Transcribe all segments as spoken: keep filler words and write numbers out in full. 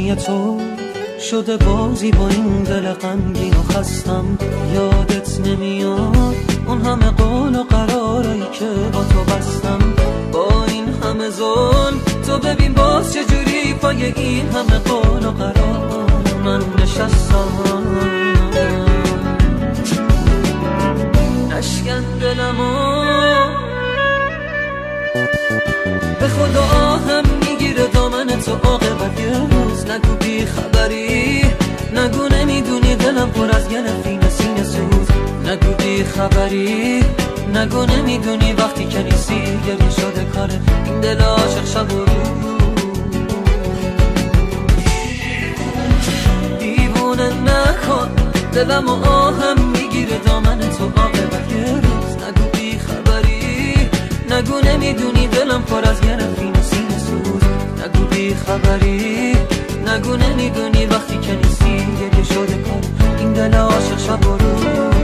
سرگرمی تو شده بازی با این دل غمگین و خستم. یادت نمیاد اون همه قول و قرارایی که با تو بستم. با این همه ظلم تو ببین باز چجوری پای این همه قول و قرار من نشستم. نشکن دلمو به خدا آهم میگیره دامن تو عاقبت یه روز. نگو بی خبری، نگو نمیدونی دلم پر از گرفتی نسین سوز. نگو بی خبری، نگو نمیدونی وقتی که نیستی گریه شده کار این دل عاشق شب و روز. دیوونه نکن دلم و آهم میگیره دامن تو عاقبت یه روز. نگو بی خبری، نگو نمیدونی دلم پر از گرفتی نسین سوز. نگو بی خبری، نگو نمیدونی وقتی که نیستی گریه شده کار این دل عاشق شب و روز.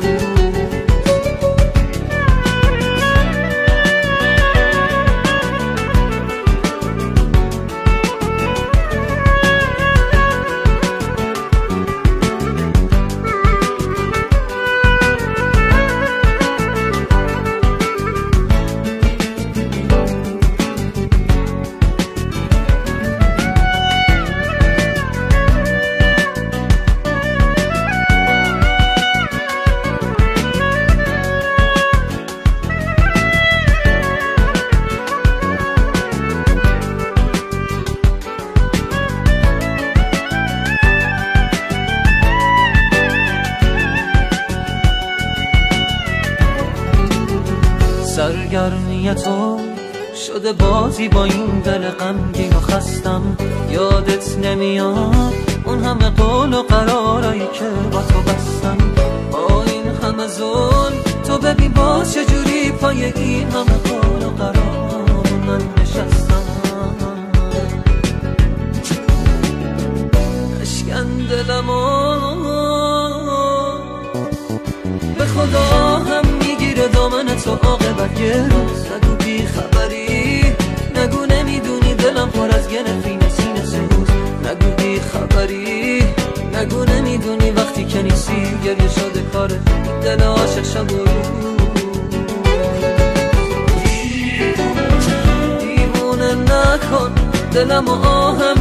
سرگرمی تو شده بازی با این دل غمگین و خستم. یادت نمیاد اون همه قول و قرارایی که با تو بستم. با این همه ظلم تو ببین باز چجوری پای این همه قول و قرار من نشستم. اشکن دلمو به خدا هم میگیره دامن تو عاقبت یه روز. نگو بی خبری، نگو نمیدونی دلم پر از گرفتی نسین سوز. نگو بی خبری، نگو نمیدونی وقتی که نیستی گریه شده کار دل عاشق شب و روز. دیوونه نکن دلم و آهم